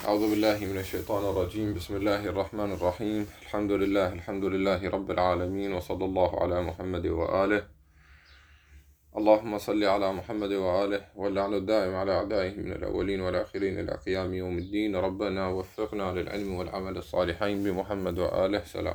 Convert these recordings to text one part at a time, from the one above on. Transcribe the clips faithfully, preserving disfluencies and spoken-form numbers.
أعوذ بالله من الشيطان الرجيم. بسم الله الرحمن الرحيم. الحمد لله الحمد لله رب العالمين، وصلى الله على محمد وآله. اللهم صل على محمد وآله، واللعن الدائم على أعدائه من الأولين والآخرين إلى قيام يوم الدين. ربنا وفقنا للعلم والعمل الصالحين بمحمد وآله. سلام.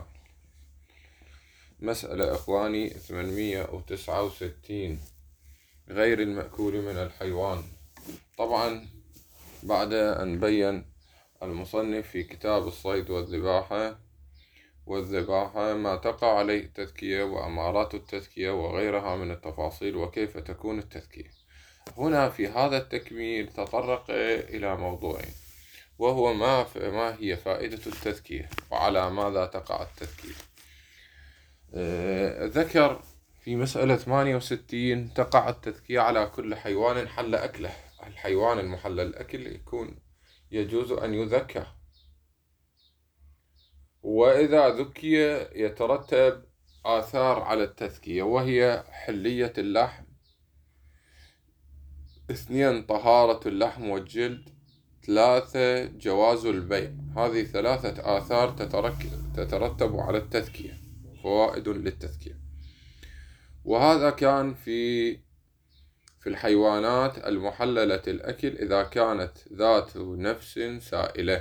مسألة إخواني ثمانمئة وتسعة وستين، غير المأكول من الحيوان. طبعا بعد أن بين المصنف في كتاب الصيد والذباحة والذباحة ما تقع عليه التذكية وأمارات التذكية وغيرها من التفاصيل وكيف تكون التذكية، هنا في هذا التكميل تطرق إلى موضوعين، وهو ما, ما هي فائدة التذكية وعلى ماذا تقع التذكية. ذكر في مسألة ثمانية وستين تقع التذكية على كل حيوان حل أكله. الحيوان المحلل الأكل يكون يجوز أن يذكى، وإذا ذكي يترتب آثار على التذكية، وهي حلية اللحم، اثنين طهارة اللحم والجلد، ثلاثة جواز البيع. هذه ثلاثة آثار تترتب على التذكية، فوائد للتذكية. وهذا كان في في الحيوانات المحللة الأكل إذا كانت ذات نفس سائلة.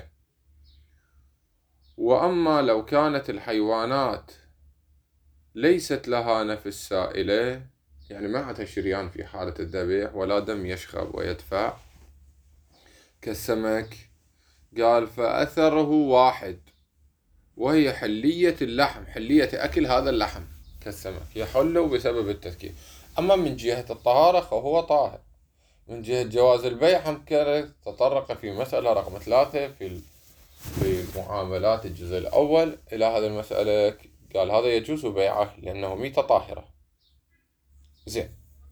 وأما لو كانت الحيوانات ليست لها نفس سائلة، يعني ما عندها شريان في حالة الذبح ولا دم يشخب ويدفع كالسمك، قال فأثره واحد، وهي حلية اللحم، حلية أكل هذا اللحم كالسمك، يحل بسبب التذكية. أما من جهة الطهارة فهو طاهر. من جهة جواز البيع هم تطرق في مسألة رقم ثلاثة في في معاملات الجزء الأول إلى هذه المسألة، قال هذا يجوز بيعه لأنه ميتة طاهرة. زين،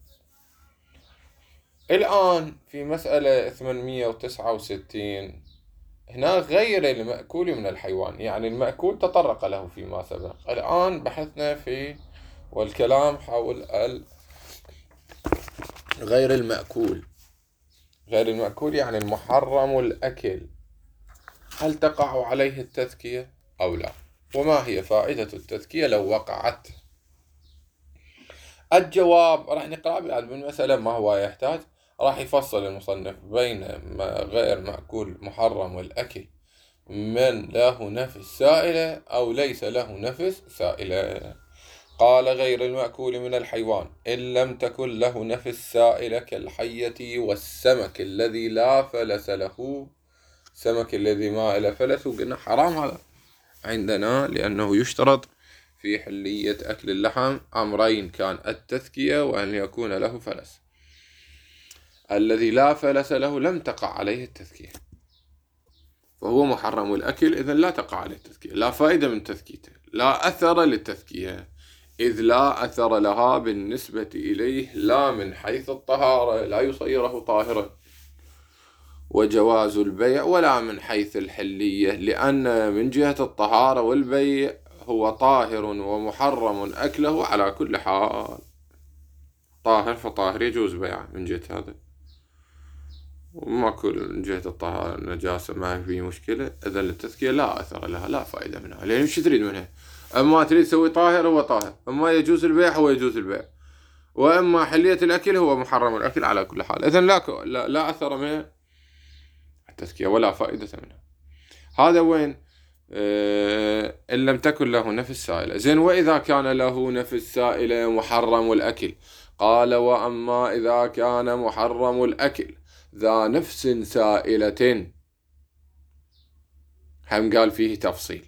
الآن في مسألة ثمانمئة وتسعة وستين، هنا غير المأكول من الحيوان، يعني المأكول تطرق له فيما سبق. الآن بحثنا في والكلام حول غير المأكول. غير المأكول يعني المحرم الأكل، هل تقع عليه التذكية أو لا؟ وما هي فائدة التذكية لو وقعت؟ الجواب راح نقرأ بالمسألة ما هو يحتاج. راح يفصل المصنف بين غير مأكول محرم الأكل من له نفس سائلة أو ليس له نفس سائلة. قال غير المأكول من الحيوان إن لم تكن له نفس سائلة كالحية والسمك الذي لا فلس له. السمك الذي ما له فلس وقلنا حرام هذا عندنا، لأنه يشترط في حلية أكل اللحم أمرين، كان التذكية وأن يكون له فلس. الذي لا فلس له لم تقع عليه التذكية، فهو محرم الأكل، إذن لا تقع عليه التذكية، لا فائدة من تذكيته، لا أثر للتذكية، إذ لا أثر لها بالنسبة إليه، لا من حيث الطهارة لا يصيره طاهرا، وجواز البيع ولا من حيث الحلية، لأن من جهة الطهارة والبيع هو طاهر ومحرم أكله على كل حال. طاهر فطاهر يجوز بيعه من جهة هذا، وما كل من جهة الطهارة النجاسة ما في مشكلة. إذا التذكية لا أثر لها، لا فائدة منها، لأن وش تريد منها؟ أما تريد تسوي طاهر هو طاهر، أما يجوز البيع هو يجوز البيع، وأما حلية الأكل هو محرم الأكل على كل حال. إذن لا, لا, لا أثر منها التذكية ولا فائدة منها. هذا وين؟ آه إن لم تكن له نفس سائلة. زين، وإذا كان له نفس سائلة محرم الأكل، قال وأما إذا كان محرم الأكل ذا نفس سائلة، هم قال فيه تفصيل.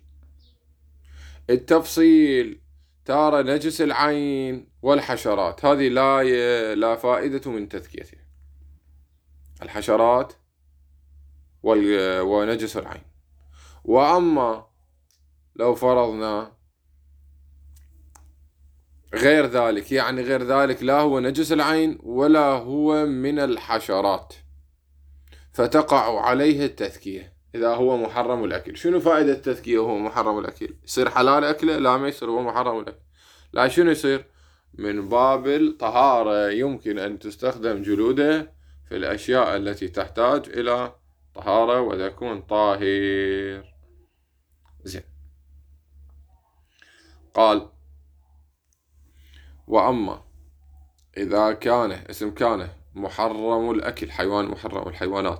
التفصيل ترى نجس العين والحشرات، هذه لا ي... لا فائدة من تذكيتها، الحشرات وال... ونجس العين. وأما لو فرضنا غير ذلك، يعني غير ذلك لا هو نجس العين ولا هو من الحشرات، فتقع عليه التذكية إذا هو محرم الأكل. شنو فائدة التذكية وهو محرم الأكل؟ يصير حلال أكله؟ لا، ما يصير، هو محرم الأكل. لا، شنو يصير؟ من باب الطهارة، يمكن أن تستخدم جلوده في الأشياء التي تحتاج إلى الطهارة وتكون طاهر. زين. قال: وأما إذا كان اسم كان محرم الأكل، حيوان محرم الحيوانات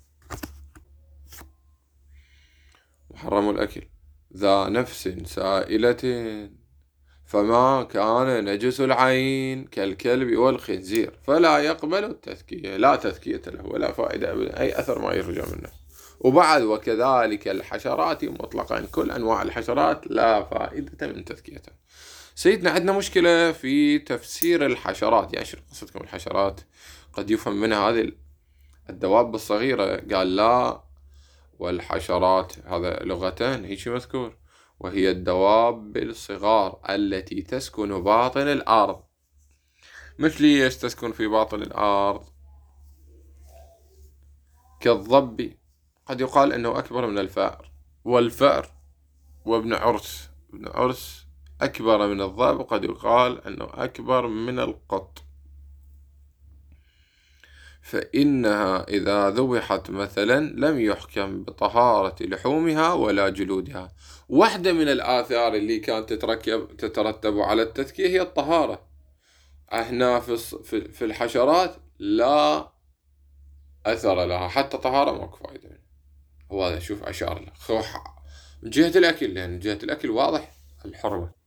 محرم الأكل ذا نفس سائلة، فما كان نجس العين كالكلب والخنزير فلا يقبل التذكية، لا تذكية له ولا فائدة أبدا، أي أثر ما يرجع منه. وبعد وكذلك الحشرات مطلقا، كل أنواع الحشرات لا فائدة من تذكيتها. سيدنا عندنا مشكلة في تفسير الحشرات، يعني شو قصتكم الحشرات؟ قد يفهم منها هذه الدواب الصغيرة، قال لا، والحشرات هذا لغتان هيك مذكور، وهي الدواب الصغار التي تسكن باطن الأرض. مثل ايش تسكن في باطن الأرض؟ كالضب، قد يقال أنه أكبر من الفأر، والفأر وابن عرس، ابن عرس أكبر من الضب، وقد يقال أنه أكبر من القط. فإنها إذا ذبحت مثلا لم يحكم بطهارة لحومها ولا جلودها. واحدة من الآثار اللي كانت تتركب تترتب على التذكية هي الطهارة. هنا في الحشرات لا أثر لها، حتى طهارة ماكو فايدة. وهذا شوف أشار له خوح من جهة الأكل، لأن يعني جهة الأكل واضح الحرمة.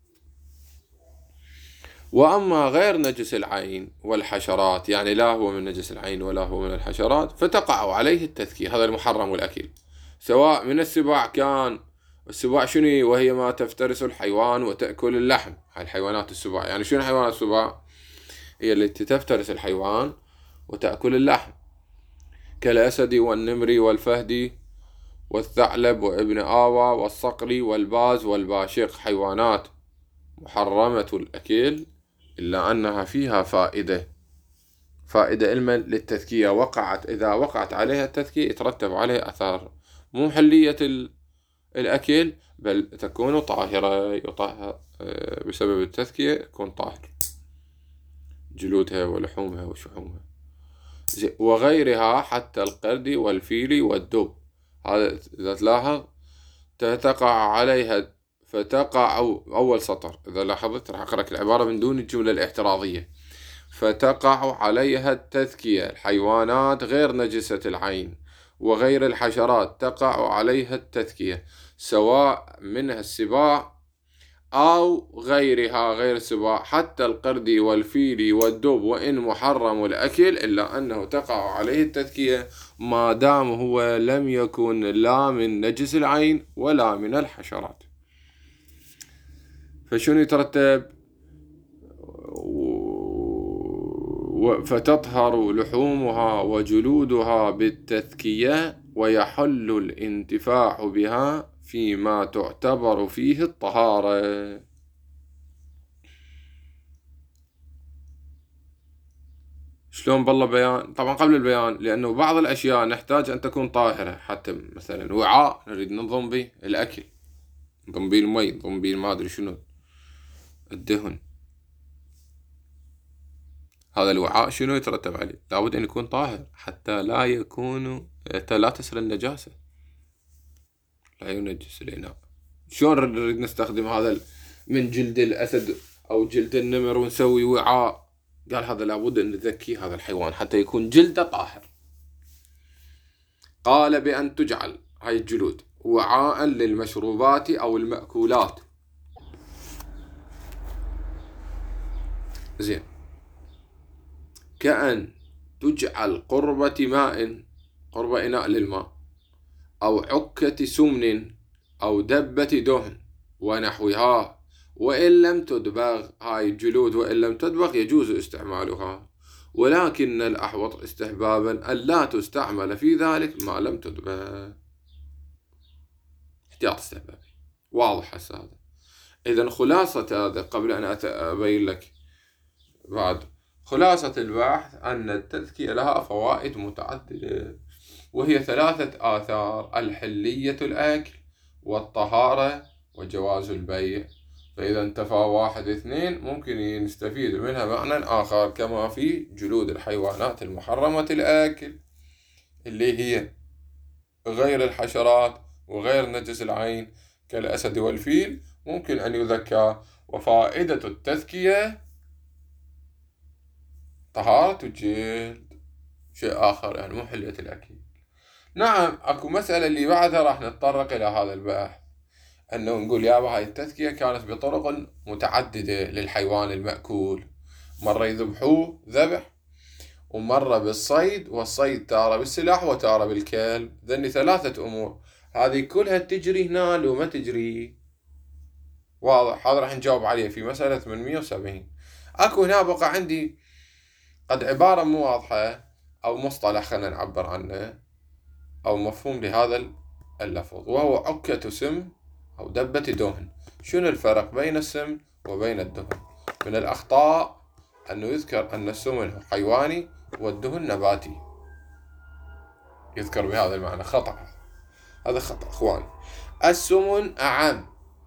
وأما غير نجس العين والحشرات، يعني لا هو من نجس العين ولا هو من الحشرات، فتقع عليه التذكية، هذا المحرم والأكل، سواء من السباع كان. السباع شنو؟ وهي ما تفترس الحيوان وتأكل اللحم. هاي الحيوانات السباع، يعني شنو حيوانات السباع؟ هي التي تفترس الحيوان وتأكل اللحم، كالأسد والنمر والفهد والثعلب وابن آوى والصقر والباز والباشق، حيوانات محرمة الأكل، إلا أنها فيها فائدة، فائدة علما للتذكية. وقعت إذا وقعت عليها التذكية يترتب عليها أثار، مو محلية الأكل بل تكون طاهرة، يطهر بسبب التذكية، يكون طاهر، جلودها ولحومها وشحومها وغيرها، حتى القرد والفيل والدب. هذا إذا تلاحظ تقع عليها، فتقع أو أول سطر إذا لاحظت راح أقرأ العبارة من دون الجملة الاعتراضية. فتقع عليها التذكية، الحيوانات غير نجسة العين وغير الحشرات تقع عليها التذكية، سواء منها السباع أو غيرها غير السباع، حتى القرد والفيل والدب، وإن محرم الأكل إلا أنه تقع عليه التذكية ما دام هو لم يكن لا من نجس العين ولا من الحشرات. فشنو يترتب؟ فتطهر لحومها وجلودها بالتذكية، ويحل الانتفاع بها فيما تعتبر فيه الطهارة. شلون بالله بيان؟ طبعا قبل البيان، لأنه بعض الأشياء نحتاج أن تكون طاهرة، حتى مثلا وعاء نريد ننظم به الأكل، ننظم به المي، ننظم به ما أدري شنو الدهن، هذا الوعاء شنو يترتب عليه؟ لابد أن يكون طاهر حتى لا يكون حتى لا تصل النجاسة، لا ينجس الإناء. شلون نريد نستخدم هذا من جلد الأسد أو جلد النمر ونسوي وعاء؟ قال هذا لابد أن نذكي هذا الحيوان حتى يكون جلده طاهر. قال بأن تجعل هاي الجلود وعاء للمشروبات أو المأكولات. زين. كأن تجعل قربة ماء، قرب إناء للماء، أو عكة سمن أو دبة دهن ونحوها، وإن لم تدبغ هاي الجلود، وإن لم تدبغ يجوز استعمالها، ولكن الأحوط استحبابا أن لا تستعمل في ذلك ما لم تدبغ. احتياط استحبابي واضح هسه هذا. إذن خلاصة هذا قبل أن أبين لك بعد، خلاصة البحث أن التذكية لها فوائد متعددة، وهي ثلاثة آثار: الحلية الأكل والطهارة وجواز البيع. فإذا انتفى واحد اثنين ممكن نستفيد منها معنى آخر، كما في جلود الحيوانات المحرمة الأكل اللي هي غير الحشرات وغير نجس العين كالأسد والفيل ممكن أن يذكى. وفائدة التذكية طهارة الجلد، شيء آخر يعني مو حلية الأكل. نعم أكو مسألة اللي بعدها راح نتطرق إلى هذا البحث، أنه نقول يابا هاي التذكية كانت بطرق متعددة للحيوان المأكول، مرة يذبحوه ذبح، ومرة بالصيد، والصيد تارة بالسلاح وتارة بالكلب. ذني ثلاثة أمور، هذه كلها تجري هنا لو ما تجري؟ واضح. هذا راح نجاوب عليه في مسألة ثمانمئة وسبعين. أكو هنا بقى عندي قد عبارة مو واضحة أو مصطلح خلينا نعبر عنه أو مفهوم لهذا اللفظ، وهو عكة سم أو دبة دهن. شنو الفرق بين السم وبين الدهن؟ من الأخطاء أنه يذكر أن السمن هو حيواني والدهن نباتي، يذكر بهذا المعنى. خطأ، هذا خطأ إخواني. السمن أعم،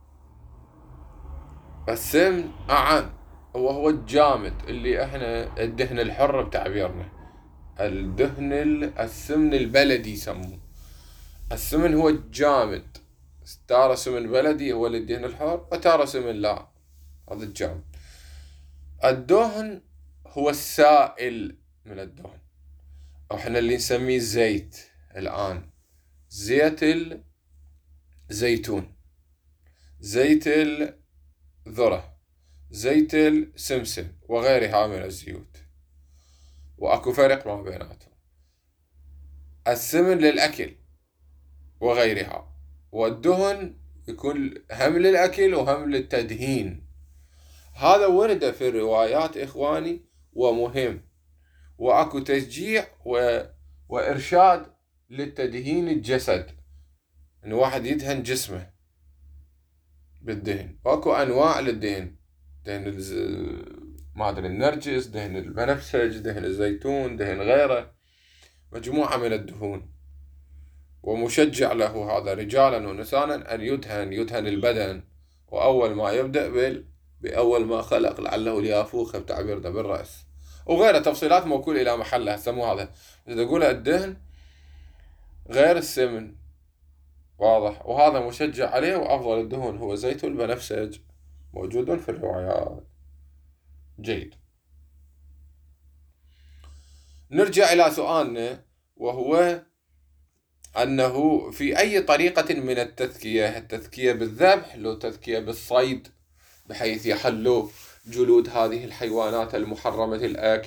السمن أعم، وهو الجامد اللي احنا الدهن الحر بتعبيرنا، الدهن السمن البلدي يسموه. السمن هو الجامد، تارة سمن بلدي هو الدهن الحر، وتارة سمن لا، هذا الجامد. الدهن هو السائل من الدهن، احنا اللي نسميه زيت الآن، زيت الزيتون، زيت الذرة، زيت السمسم وغيرها من الزيوت، وأكو فرق ما بيناتهم. السمن للأكل وغيرها، والدهن يكون هم للأكل وهم للتدهين. هذا ورد في الروايات إخواني ومهم، وأكو تشجيع و... وإرشاد للتدهين الجسد، إن واحد يدهن جسمه بالدهن، وأكو أنواع للدهن، دهن الز... ما أدري النرجس، دهن البنفسج، دهن الزيتون، دهن غيره، مجموعة من الدهون. ومشجع له هذا رجالا ونسانا أن يدهن يدهن البدن، وأول ما يبدأ بال بأول ما خلق لعله ليافوخ بتعبير ده بالرأس، وغيره تفصيلات موكول إلى محلها. سموه هذا إذا تقول الدهن غير السمن، واضح. وهذا مشجع عليه، وأفضل الدهن هو زيت البنفسج، موجود في الروايات. جيد، نرجع إلى سؤالنا، وهو أنه في أي طريقة من التذكية، التذكية بالذبح لو تذكية بالصيد بحيث يحلوا جلود هذه الحيوانات المحرمة الأكل؟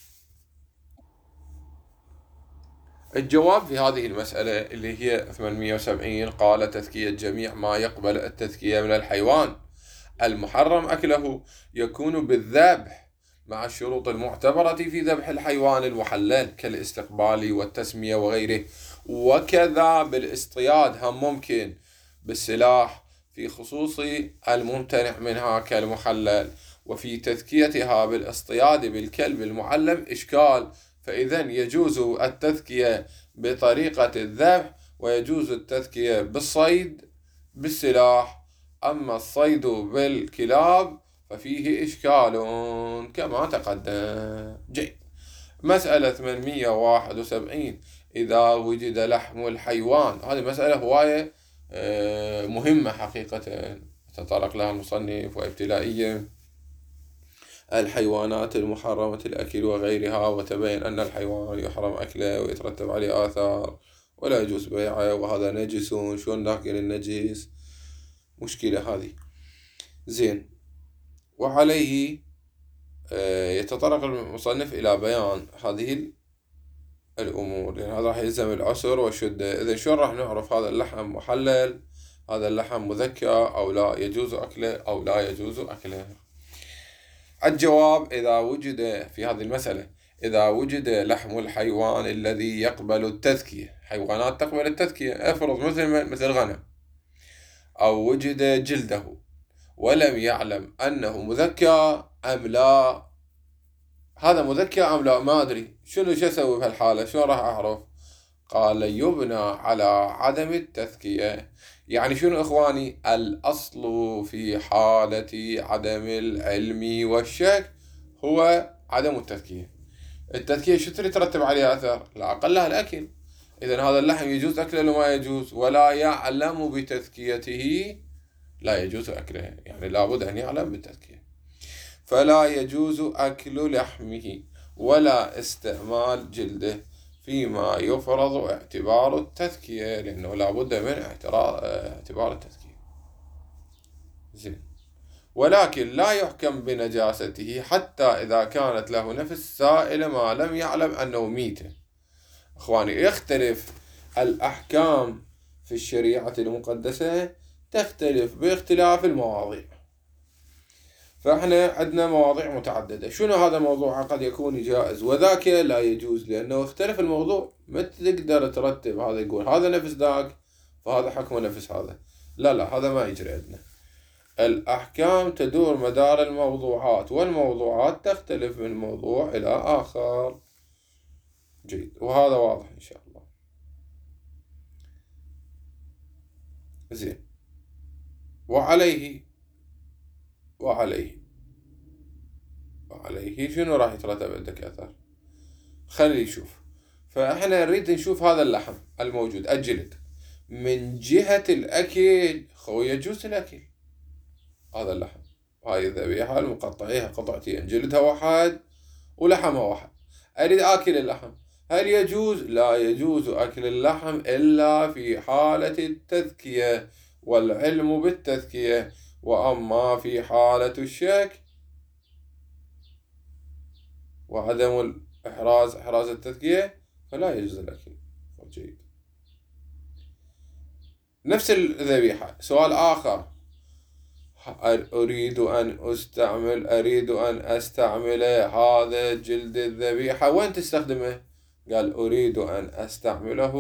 الجواب في هذه المسألة اللي هي ثمانمئة وسبعين، قال تذكية جميع ما يقبل التذكية من الحيوان المحرم أكله يكون بالذبح مع الشروط المعتبرة في ذبح الحيوان المحلل كالاستقبال والتسمية وغيره، وكذا بالاصطياد هم ممكن بالسلاح في خصوص الممتنع منها كالمحلل. وفي تذكيتها بالاصطياد بالكلب المعلم إشكال، فإذا يجوز التذكية بطريقة الذبح ويجوز التذكية بالصيد بالسلاح، أما الصيد بالكلاب ففيه إشكال كما تقدم. جيد. مسألة ثمانمئة وواحد وسبعين، إذا وجد لحم الحيوان، هذه مسألة هواية مهمة حقيقة تطرق لها المصنف، وابتلائية الحيوانات المحرمة الأكل وغيرها، وتبين أن الحيوان يحرم أكله ويترتب عليه آثار ولا يجوز بيعه، وهذا نجس، شلون ناكل النجس؟ مشكلة هذه. زين، وعليه يتطرق المصنف إلى بيان هذه الأمور، لأن يعني هذا راح يلزم العسر والشدة. إذا شلون راح نعرف هذا اللحم محلل، هذا اللحم مذكى أو لا، يجوز أكله أو لا يجوز أكله؟ الجواب، إذا وجد في هذه المسألة إذا وجد لحم الحيوان الذي يقبل التذكية، حيوانات تقبل التذكية، افرض مثل مثل غنم، أو وجد جلده ولم يعلم أنه مذكى أم لا، هذا مذكى أم لا ما أدري، شنو شو أسوي بهالحالة؟ شو راح أعرف؟ قال يبنى على عدم التذكية. يعني شنو إخواني؟ الأصل في حالة عدم العلم والشك هو عدم التذكية. التذكية شو ترتب عليها أثر؟ لا أقلها الأكل، إذن هذا اللحم يجوز أكله ولا ما يجوز؟ ولا يعلم بتذكيته، لا يجوز أكله، يعني لابد أن يعلم بالتذكية. فلا يجوز أكل لحمه ولا استعمال جلده فيما يفرض اعتبار التذكية، لأنه لابد من اعتبار التذكية. زين. ولكن لا يحكم بنجاسته حتى إذا كانت له نفس سائلة ما لم يعلم أنه ميتة. أخواني، يختلف الأحكام في الشريعة المقدسة، تختلف باختلاف المواضيع. فإحنا عندنا مواضيع متعددة. شنو هذا الموضوع قد يكون جائز وذاك لا يجوز، لأنه اختلف الموضوع. ما تقدر ترتب هذا يقول هذا نفس ذاك فهذا حكمه نفس هذا، لا لا، هذا ما يجري عندنا. الأحكام تدور مدار الموضوعات، والموضوعات تختلف من موضوع إلى آخر. جيد، وهذا واضح إن شاء الله. زين. وعليه وعليه وعليه شنو راح يترتب عندك أثر؟ خلي يشوف. فإحنا نريد نشوف هذا اللحم الموجود الجلد من جهة الأكل، خو يجوز الأكل هذا اللحم. هاي الذبيحة المقطعيها قطعتين، جلدها واحد ولحمها واحد، أريد آكل اللحم، هل يجوز؟ لا يجوز أكل اللحم إلا في حالة التذكية والعلم بالتذكية. وأما في حالة الشك وعدم الإحراز إحراز التذكية فلا يجوز الأكل. جيد. نفس الذبيحة، سؤال آخر، أريد أن أستعمل أريد أن أستعمل هذا جلد الذبيحة، وين تستخدمه؟ قال أريد أن أستعمله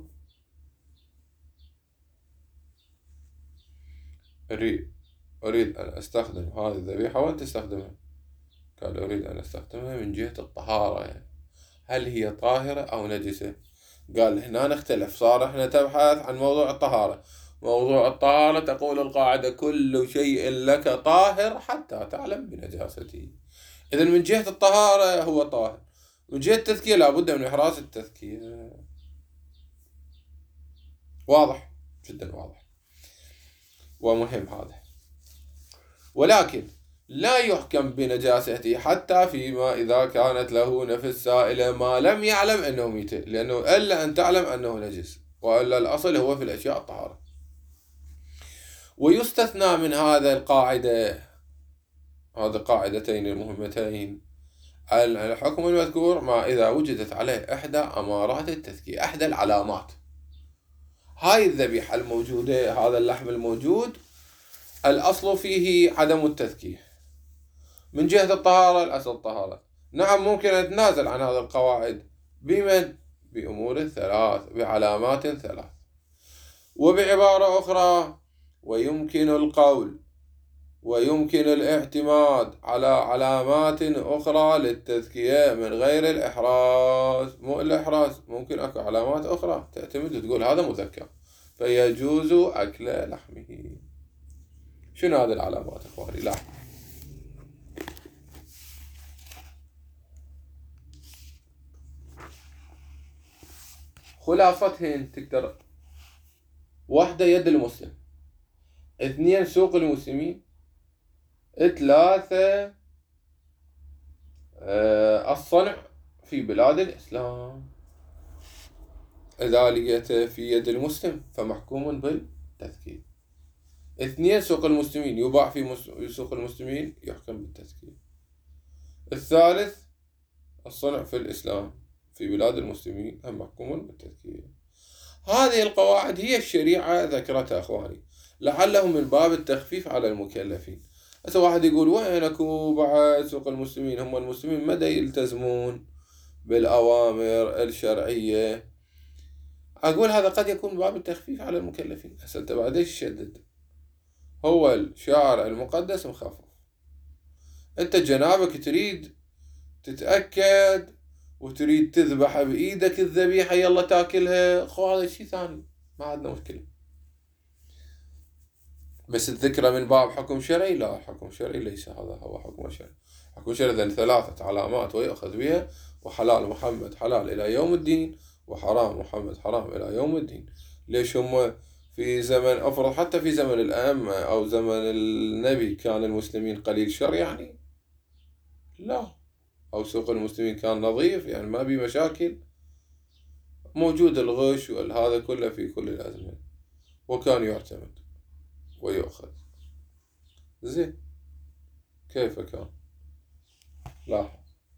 أريد أريد أن أستخدم هذه الذبيحة، وين تستخدمها؟ قال أريد أن أستخدمها من جهة الطهارة، يعني هل هي طاهرة أو نجسة؟ قال هنا نختلف، صار احنا تبحث عن موضوع الطهارة. موضوع الطهارة تقول القاعدة كل شيء لك طاهر حتى تعلم بنجاسته. إذن من جهة الطهارة هو طاهر، من جهة التذكية لابد من إحراز التذكية. واضح جدا، واضح ومهم هذا. ولكن لا يحكم بنجاسته حتى فيما إذا كانت له نفس سائلة ما لم يعلم أنه ميت، لأنه إلا أن تعلم أنه نجس، وإلا الأصل هو في الأشياء الطهارة. ويستثنى من هذا القاعدة، هذه قاعدتين المهمتين، الحكم المذكور ما إذا وجدت عليه إحدى أمارات التذكية، إحدى العلامات. هاي الذبيحة الموجودة، هذا اللحم الموجود، الأصل فيه عدم التذكية. من جهة الطهارة الأصل الطهارة. نعم ممكن أن نتنازل عن هذه القواعد بمن؟ بأمور ثلاث، بعلامات ثلاث. وبعبارة أخرى، ويمكن القول ويمكن الاعتماد على علامات أخرى للتذكية من غير الإحراز. مو الإحراز، ممكن أكو علامات أخرى تعتمد وتقول هذا مذكر فيجوز أكل لحمه. شنو هذه العلامات إخواني؟ لا، خلاصتهن تقدر: واحدة يد المسلم، اثنين سوق المسلمين، ثلاثة الصنع في بلاد الإسلام. إذا لقيت في يد المسلم فمحكوم بالتذكية. اثنين سوق المسلمين، يباع في سوق المسلمين يحكم بالتذكية. الثالث الصنع في الإسلام في بلاد المسلمين هم محكوم بالتذكية. هذه القواعد هي الشريعة ذكرتها أخواني، لعله من باب التخفيف على المكلفين. هسه واحد يقول وين اكو بعد سوق المسلمين؟ هم المسلمين مدى يلتزمون بالأوامر الشرعية. أقول هذا قد يكون باب التخفيف على المكلفين. هسه أنت بعد ايش تشدد؟ هو الشارع المقدس مخفف، أنت جنابك تريد تتأكد وتريد تذبح بإيدك الذبيحة يلا تاكلها، خو هذا شيء ثاني، ما عندنا مشكلة. بس الذكرى من باب حكم شرعي، لا، حكم شرعي ليس هذا هو حكم شرعي. حكم شرعي ذن ثلاثة علامات ويأخذ بها، وحلال محمد حلال إلى يوم الدين، وحرام محمد حرام إلى يوم الدين. ليش هم في زمن، أفرض حتى في زمن الأئمة أو زمن النبي كان المسلمين قليل شر يعني؟ لا. أو سوق المسلمين كان نظيف يعني ما بي مشاكل؟ موجود الغش والهذا كله في كل الأزمنة، وكان يعتمد ويؤخذ. زين، كيف كان؟ لاحظ.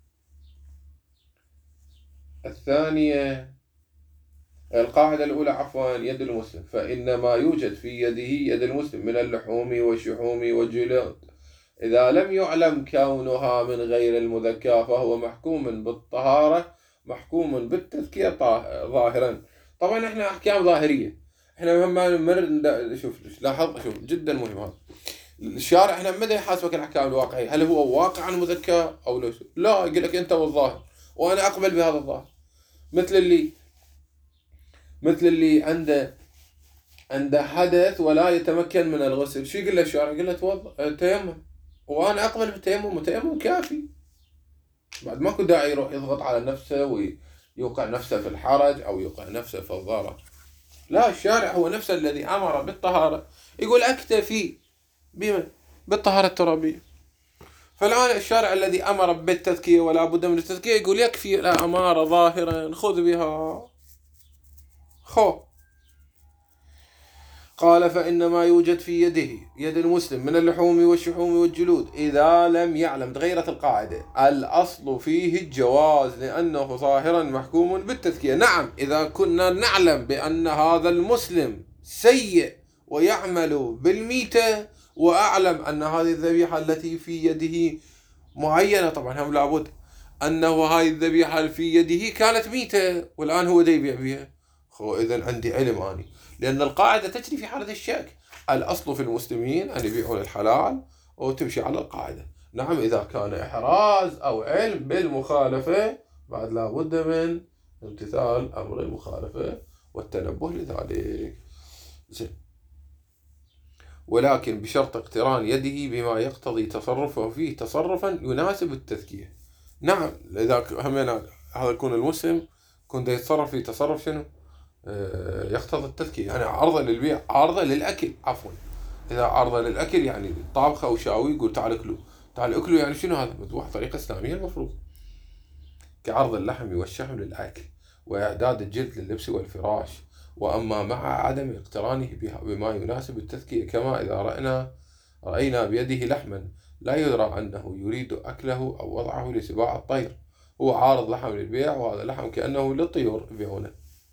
الثانية، القاعدة الأولى عفوا، يد المسلم، فإن ما يوجد في يده يد المسلم من اللحوم والشحوم والجلود إذا لم يعلم كونها من غير المذكاة فهو محكوم بالطهارة محكوم بالتذكية ظاهرا. طبعا احنا أحكام ظاهرية، احنا ما نمر. شوف لاحظ، شوف جدا مهم هذا. الشارع احنا متى يحاسبك الأحكام الواقعية؟ هل هو واقعا مذكى أو ليس؟ لا، يقول لك أنت والظاهر، وأنا أقبل بهذا الظاهر. مثل اللي مثل اللي عنده عنده حدث ولا يتمكن من الغسل، شو يقول له الشارع؟ يقول له توضأ تيمم، وأنا أقبل بالتيمم، وتيمم كافي، بعد ماكو داعي يروح يضغط على نفسه ويوقع نفسه في الحرج أو يوقع نفسه في الضرر. لا، الشارع هو نفسه الذي أمر بالطهارة، يقول أكتفي بما بالطهارة الترابية. فالآن الشارع الذي أمر بالتذكية ولا بد من التذكية يقول يكفي لا أمارة ظاهرا خذ بها. خو قال فإن ما يوجد في يده يد المسلم من اللحوم والشحوم والجلود إذا لم يعلم، تغيرت القاعدة، الأصل فيه الجواز لأنه ظاهرا محكوم بالتذكية. نعم، إذا كنا نعلم بأن هذا المسلم سيء ويعمل بالميتة، وأعلم أن هذه الذبيحة التي في يده معينة، طبعا هم لابد أنه هذه الذبيحة في يده كانت ميتة والآن هو دا يبيع بها. خو إذن عندي علم أني، لأن القاعدة تجري في حالة الشك. الأصل في المسلمين أن يبيعون الحلال وتمشي على القاعدة. نعم، إذا كان إحراز أو علم بالمخالفة بعد لا بد من امتثال أمر المخالفة والتنبه لذلك. زين، ولكن بشرط اقتران يده بما يقتضي تصرفه فيه تصرفا يناسب التذكية. نعم، إذا همنا هذا يكون المسلم كنت يتصرف في تصرف شنو يقتضي التذكية، يعني عرضة للبيع، عرضة للأكل عفوا. إذا عرضة للأكل يعني طابخة وشاوي يقول تعال أكلوا، تعال أكلوا، يعني شنو هذا؟ مذبوح طريقة إسلامية المفروض، كعرض اللحم والشحم للأكل وإعداد الجلد لللبس والفراش. وأما مع عدم اقترانه بما يناسب التذكية، كما إذا رأينا رأينا بيده لحما لا يدرى أنه يريد أكله أو وضعه لسباع الطير، هو عارض لحم للبيع وهذا لحم كأنه للطيور يبيعونه.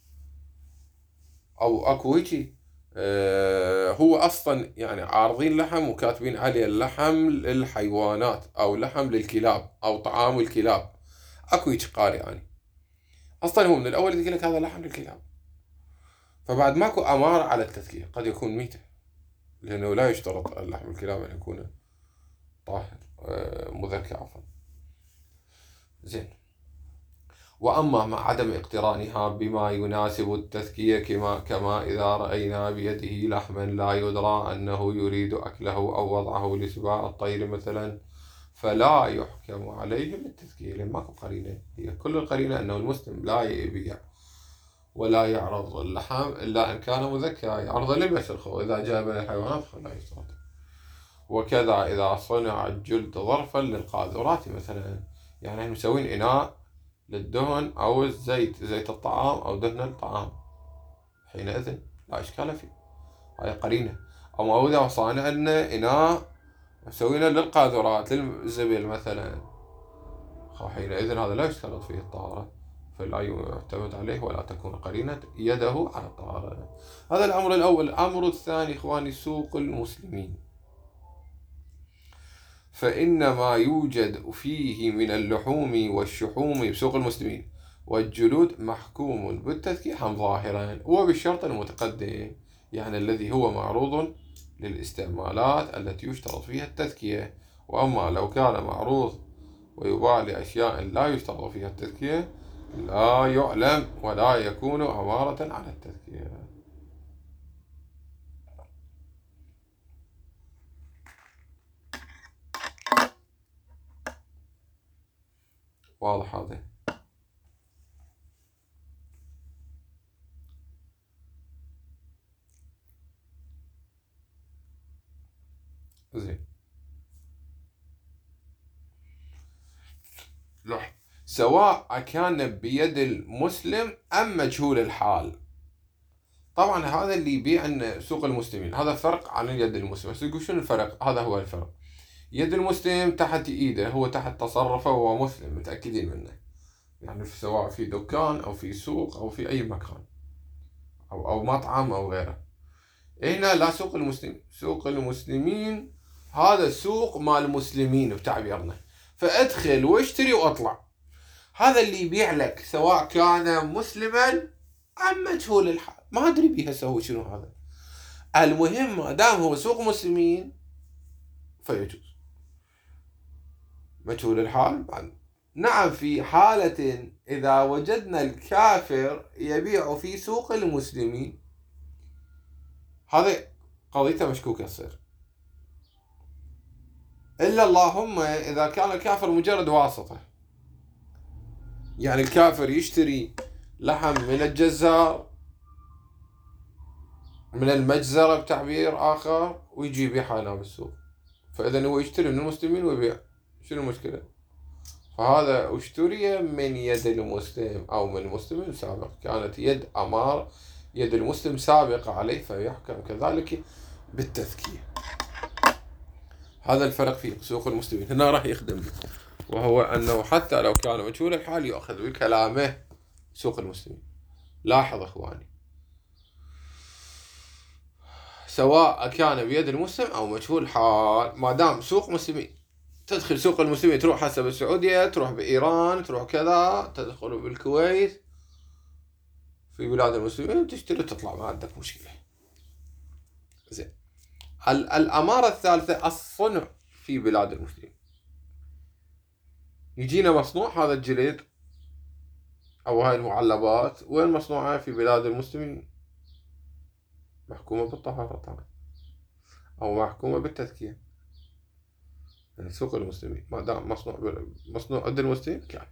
أو أكو هيجي آه هو أصلا يعني عارضين لحم وكاتبين عليه اللحم للحيوانات أو لحم للكلاب أو طعام الكلاب، أكو هيجي قاري يعني أصلا هو من الأول يقول لك هذا لحم للكلاب، فبعد ماكو أمارة على التذكية، قد يكون ميتة لأنه لا يشترط اللحم الكلاب أن يكون طاهر آه مذكى عفوا. زين، وأما مع عدم اقترانها بما يناسب التذكية كما, كما إذا رأينا بيده لحما لا يدرى أنه يريد أكله أو وضعه لسباع الطير مثلا، فلا يحكم عليه بالتذكية، لأن ماكو قرينة، هي كل القرينة أنه المسلم لا يبيع ولا يعرض اللحم إلا أن كان مذكى، يعرض للبشر، إذا جاء من الحيوانات فلا يشترط. وكذا إذا صنع الجلد ظرفا للقاذورات مثلا، يعني احنا مسوين إناء للدهن أو الزيت، زيت الطعام أو دهن الطعام، حينئذ لا إشكال فيه، هاي قرينة. أو إذا صانع لنا إناء مسوينه للقاذورات للزبل مثلا، حينئذ هذا لا يشترط فيه الطهارة، فلا يعتمد عليه ولا تكون قرينة يده على الطهارة. هذا الأمر الأول. الأمر الثاني إخواني، سوق المسلمين، فإن ما يوجد فيه من اللحوم والشحوم بسوق المسلمين والجلود محكوم بالتذكية ظاهرا وبالشرط المتقدم، يعني الذي هو معروض للاستعمالات التي يشترط فيها التذكية. وأما لو كان معروض ويباع لأشياء لا يشترط فيها التذكية لا يعلم ولا يكون أمارة على التذكية. واضح هذا؟ زين. لح. سواء كان بيد المسلم أم مجهول الحال. طبعا هذا اللي يبيع سوق المسلمين، هذا فرق عن يد المسلم. بس يقول شنو الفرق؟ هذا هو الفرق. يد المسلم تحت ايده، هو تحت تصرفه، وهو مسلم متأكدين منه، يعني سواء في دكان او في سوق او في اي مكان او او مطعم او غيره. هنا لا، سوق المسلم سوق المسلمين هذا سوق مال المسلمين بتعبيرنا، فادخل واشتري واطلع. هذا اللي يبيع لك سواء كان مسلما ام مجهول الحال، ما ادري بيه هسه هو شنو هذا. المهم ما دام هو سوق مسلمين فيجوز. مجهول الحال بعد. نعم، في حالة إذا وجدنا الكافر يبيع في سوق المسلمين، هذا قضيته مشكوكة تصير. إلا اللهم إذا كان الكافر مجرد واسطة، يعني الكافر يشتري لحم من الجزار، من المجزرة بتعبير آخر، ويجي يبيعها هنا بالسوق، فإذا هو يشتري من المسلمين ويبيع. شنو المشكلة؟ فهذا اشتري من يد المسلم أو من مسلم سابق، كانت يد أمار يد المسلم سابقة عليه، فيحكم كذلك بالتذكية. هذا الفرق في سوق المسلمين. هنا راح يخدم، وهو أنه حتى لو كان مجهول الحال يأخذ بكلامه سوق المسلمين. لاحظ إخواني، سواء كان بيد المسلم أو مجهول حال، ما دام سوق مسلمين، تدخل سوق المسلمين، تروح حسب السعودية، تروح بإيران، تروح كذا، تدخل بالكويت، في بلاد المسلمين، تشتري تطلع، ما عندك مشكلة. زين. الأمارة الثالثة الصنع في بلاد المسلمين. يجينا مصنوع هذا الجلد أو هاي المعلبات، وين مصنوعة؟ في بلاد المسلمين، محكومة بالطهارة طبعا، أو محكومة بالتذكية. يعني سوق المسلمين ما دام مصنوع مصنوع عند المسلمين كافي.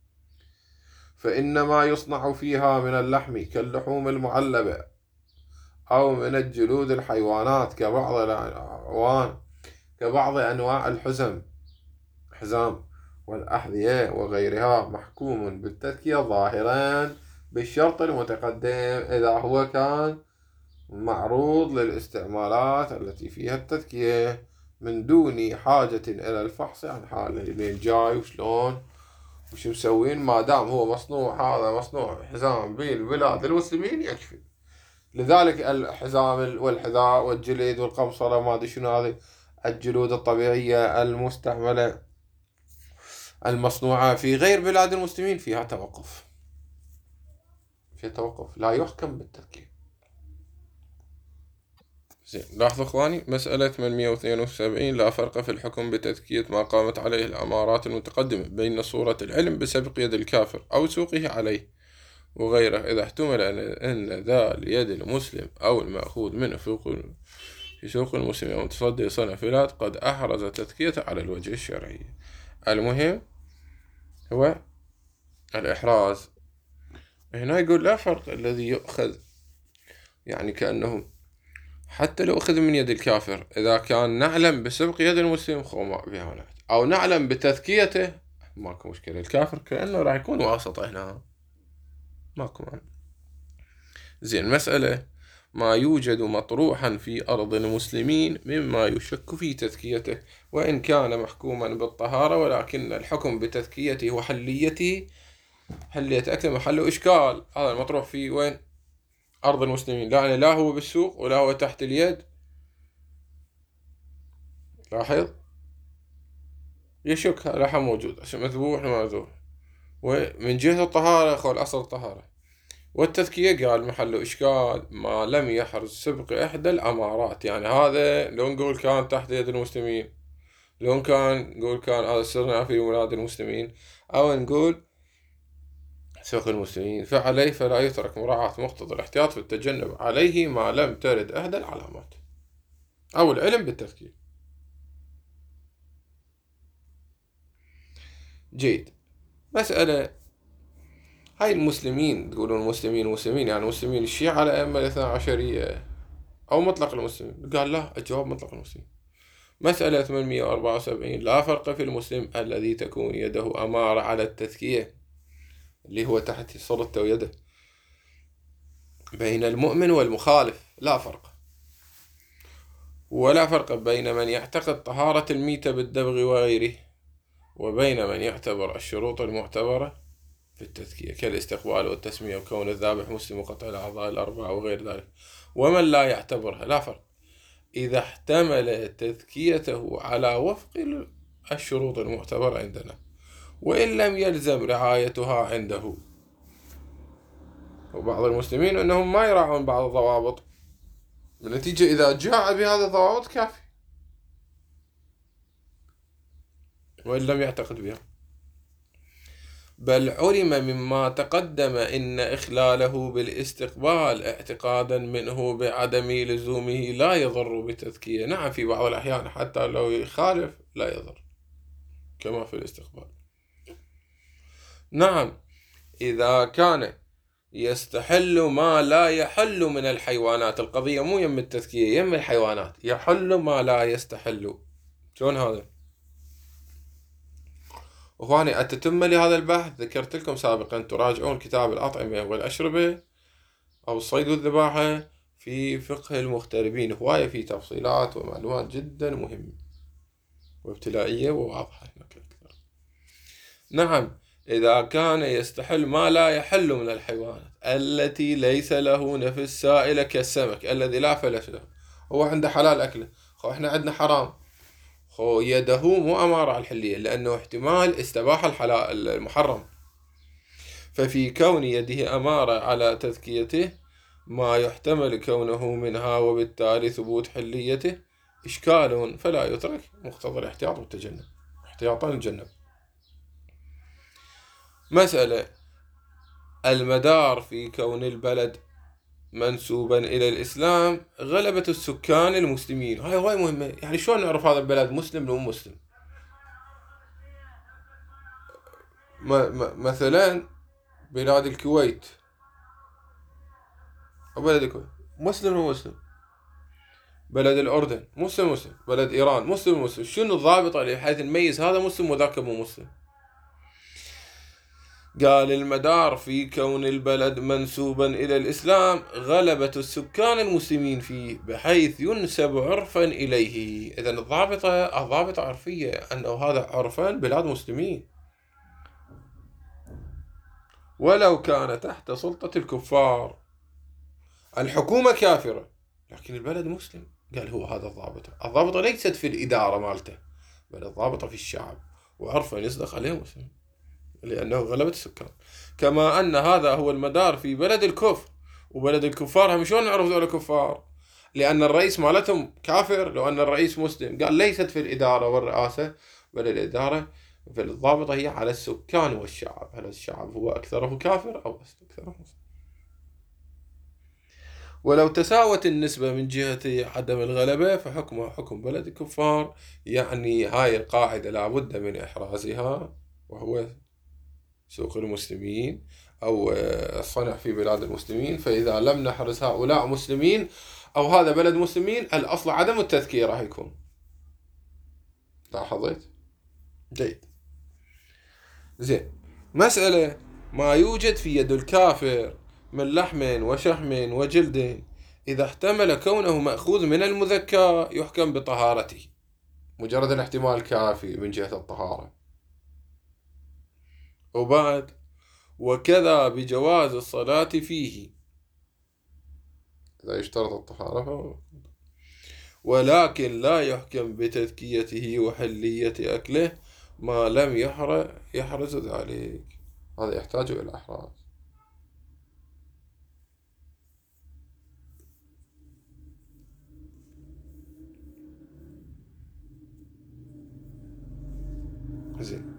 فإنما يصنع فيها من اللحم كاللحوم المعلبة، أو من الجلود الحيوانات كبعض الأعوان كبعض أنواع الحزم حزام والأحذية وغيرها، محكوم بالتذكية ظاهرا بالشرط المتقدم إذا هو كان معروض للاستعمالات التي فيها التذكية، من دون حاجة إلى الفحص عن حاله، لين جاي وشلون وش مسوين. ما دام هو مصنوع، هذا مصنوع حزام بالبلاد المسلمين يكفي. لذلك الحزام والحذاء والجلد والقمصرة ما ادري شنو، هذه الجلود الطبيعية المستعملة المصنوعة في غير بلاد المسلمين فيها توقف، فيها توقف، لا يحكم بالتذكية. زين. لاحظوا اخواني، مسألة ثمانمئة واثنين وسبعين، لا فرق في الحكم بتذكية ما قامت عليه الأمارات المتقدمة بين صورة العلم بسبق يد الكافر أو سوقه عليه وغيره، إذا احتمل أن ذا ليد المسلم أو المأخوذ منه في سوق المسلم أو متصدي صنفلات قد أحرز تذكيته على الوجه الشرعي. المهم هو الإحراز. هنا يقول لا فرق الذي يؤخذ، يعني كأنه حتى لو أخذ من يد الكافر، إذا كان نعلم بسبق يد المسلم خو بها، أو نعلم بتذكيته ماكو مشكلة. الكافر كأنه راح يكون واسطة هنا، ماكو معنى. زين. مسألة ما يوجد مطروحا في أرض المسلمين مما يشك في تذكيته وإن كان محكوما بالطهارة، ولكن الحكم بتذكيته وحليته حلية أكل محله إشكال. هذا المطروح في وين؟ أرض المسلمين، يعني لا هو بالسوق ولا هو تحت اليد. لاحظ، يشك لحم موجود عشان مذبوح ومذبوح. ومن جهة الطهارة خو الأصل الطهارة، والتذكية قال محله إشكال ما لم يحرز سبق إحدى الأمارات. يعني هذا لو نقول كان تحت يد المسلمين، لو كان نقول كان هذا صنع في بلاد المسلمين، أو نقول سوق المسلمين، فعليه فلا يترك مراعاة مقتضى الاحتياط في التجنب عليه ما لم ترد إحدى العلامات أو العلم بالتذكير. جيد. مسألة هاي المسلمين، تقولون المسلمين مسلمين يعني مسلمين الشيعة على أئمة الاثنى عشرية أو مطلق المسلمين؟ قال لا، الجواب مطلق المسلمين. مسألة ثمانمئة وأربعة وسبعين: لا فرق في المسلم الذي تكون يده أمارة على التزكية، اللي هو تحت صلته ويده، بين المؤمن والمخالف لا فرق. ولا فرق بين من يعتقد طهارة الميتة بالدبغ وغيره وبين من يعتبر الشروط المعتبرة في التزكية كالاستقبال والتسمية وكون الذابح مسلم وقطع الأعضاء الأربعة وغير ذلك، ومن لا يعتبرها لا فرق إذا احتمل تزكيته على وفق الشروط المعتبرة عندنا وإن لم يلزم رعايتها عنده. وبعض المسلمين أنهم ما يراعون بعض الضوابط، بالنتيجة إذا جاء بهذا الضوابط كافي وإن لم يعتقد بها. بل علم مما تقدم إن إخلاله بالاستقبال اعتقادا منه بعدم لزومه لا يضر بتزكية. نعم، في بعض الأحيان حتى لو يخالف لا يضر كما في الاستقبال. نعم، إذا كان يستحل ما لا يحل من الحيوانات. القضية مو يم التزكية، يم الحيوانات، يحل ما لا يستحل. شلون هذا؟ أخواني، التتمة لهذا البحث ذكرت لكم سابقا تراجعون كتاب الأطعمة والأشربة أو الصيد والذباحة في فقه المغتربين، هواية في تفصيلات ومعلومات جدا مهمة وابتلائية وواضحة هناك أكثر. نعم، إذا كان يستحل ما لا يحل من الحيوانات التي ليس له نفس سائلة كالسمك الذي لا فلس له، هو عنده حلال أكله، خو إحنا عندنا حرام، خو يده مو أمارة على الحلية لأنه احتمال استباح الحلال المحرم. ففي كون يده أمارة على تزكيته ما يحتمل كونه منها وبالتالي ثبوت حليته إشكال، فلا يترك مقتضى الاحتياط والتجنب، احتياطا الجنب. مسألة: المدار في كون البلد منسوبا إلى الإسلام غلبة السكان المسلمين. هاي هاي مهمة، يعني شلون نعرف هذا البلد مسلم لو مسلم؟ مثلا بلاد الكويت أو بلد الكويت مسلم لو مسلم، بلد الأردن مسلم مسلم، بلد إيران مسلم مسلم. شنو الضابطة بحيث نميز هذا مسلم وذاك مو مسلم؟ قال: المدار في كون البلد منسوبا إلى الإسلام غلبة السكان المسلمين فيه بحيث ينسب عرفا إليه. إذن الضابطة الضابطة عرفية أنه هذا عرفا بلاد مسلمين، ولو كان تحت سلطة الكفار، الحكومة كافرة لكن البلد مسلم. قال هو هذا الضابطة. الضابطة ليست في الإدارة مالته، بل الضابطة في الشعب، وعرفا يصدق عليه مسلم لأنه غلبة السكان. كما أن هذا هو المدار في بلد الكفر وبلد الكفار. هم شلون نعرف ذول كفار؟ لأن الرئيس مالتهم كافر. لو أن الرئيس مسلم. قال ليست في الإدارة والرئاسة بل الإدارة في الضابطة هي على السكان والشعب. هل الشعب هو أكثره كافر أو أكثره مسلم؟ ولو تساوت النسبة من جهة عدم الغلبة فحكمها حكم بلد الكفار. يعني هاي القاعدة لابد من إحرازها، وهو سوق المسلمين أو الصنع في بلاد المسلمين. فإذا لم نحرز هؤلاء مسلمين أو هذا بلد مسلمين، الأصل عدم التذكير راح يكون. لاحظت؟ جيد. زين. مسألة: ما يوجد في يد الكافر من لحم وشحم وجلد إذا احتمل كونه مأخوذ من المذكى يحكم بطهارته. مجرد الاحتمال كافي من جهة الطهارة. وبعد: وكذا بجواز الصلاة فيه لا يشترط الطهارة، ولكن لا يحكم بتذكيته وحلية أكله ما لم يحرز ذلك. هذا يحتاج إلى إحراز. زين.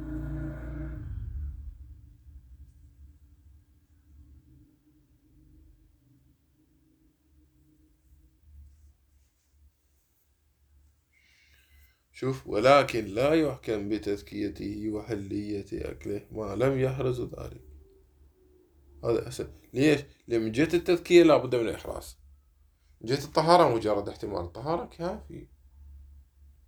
شوف: ولكن لا يحكم بتزكيته وحلية أكله ما لم يحرز ذلك. هذا أسهل. ليش؟ لأن من جهة التذكية لابد من الإحراز. من جهة الطهارة مجرد احتمال الطهارة كافي.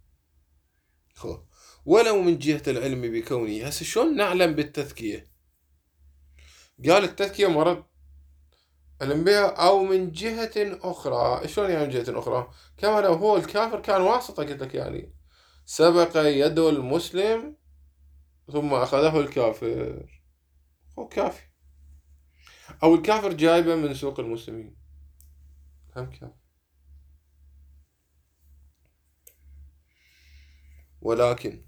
خو. ولو من جهة العلم بكونه، هسه شلون نعلم بالتذكية؟ قال التذكية مرض علم بها أو من جهة أخرى. شلون يعني من جهة أخرى؟ كما لو هو الكافر كان واسطة، قلت لك يعني سبق يد المسلم ثم أخذه الكافر، هو كافي. أو الكافر جايبه من سوق المسلمين، هم كافي. ولكن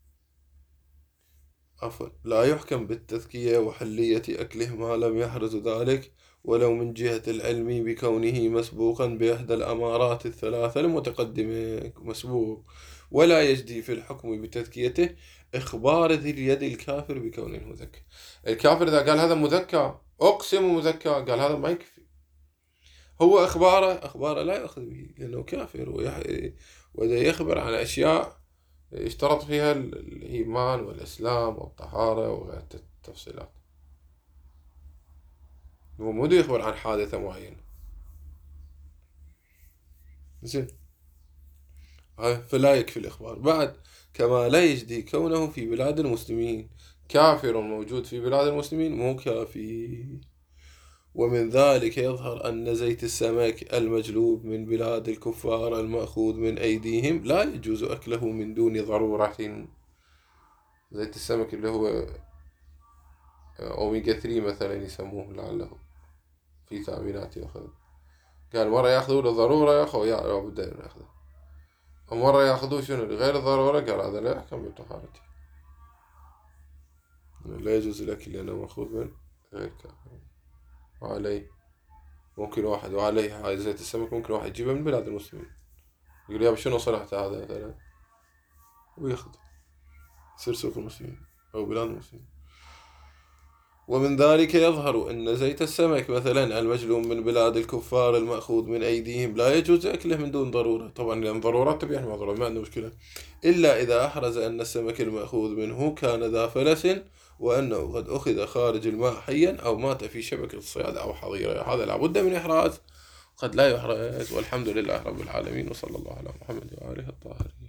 عفوا لا يحكم بالتذكية وحلية أكله ما لم يحرز ذلك ولو من جهة العلم بكونه مسبوقا بإحدى الأمارات الثلاثة المتقدمة، مسبوق. ولا يجدي في الحكم بتذكيته إخبار ذي اليد الكافر بكونه مذكى. الكافر إذا قال هذا مذكى، أقسم مذكى، قال هذا ما يكفي. هو أخباره أخباره لا يأخذ به لأنه كافر، وإذا يخبر عن أشياء يشترط فيها الإيمان والإسلام والطهارة وغير التفصيلات. هو مو يخبر عن حادثة معينة. زين، فلا يكفي الإخبار. بعد كما لا يجدي كونه في بلاد المسلمين، كافر موجود في بلاد المسلمين مو كافي. ومن ذلك يظهر أن زيت السمك المجلوب من بلاد الكفار المأخوذ من أيديهم لا يجوز أكله من دون ضرورة. زيت السمك اللي هو أوميجا ثلاثة مثلا يسموه لعله في تأمينات يأخذ. قال مرة يأخذوه للضرورة يا أخو يا لابد أن يأخذه، ومرة يأخذوه شنو لغير الضرورة. قال هذا لا يحكم بالطهارة، لا يجوز الأكل لأنه مأخوذ من غير كافر. وعليه ممكن واحد وعليه هاي زيت السمك ممكن واحد يجيبه من بلاد المسلمين، يقول يا شنو صنعت هذا مثلا، ويأخذ يصير سوق المسلمين أو بلاد المسلمين. ومن ذلك يظهر أن زيت السمك مثلا المجلوم من بلاد الكفار المأخوذ من أيديهم لا يجوز أكله من دون ضرورة. طبعا لأن ضرورة تبيح ما ضرورة ما عنده مشكلة، إلا إذا أحرز أن السمك المأخوذ منه كان ذا فلس وأنه قد أخذ خارج الماء حيا أو مات في شبكة الصياد أو حظيرة، هذا لابد من إحراز، قد لا يحرز. والحمد لله رب العالمين، وصلى الله على محمد وآله الطاهرين.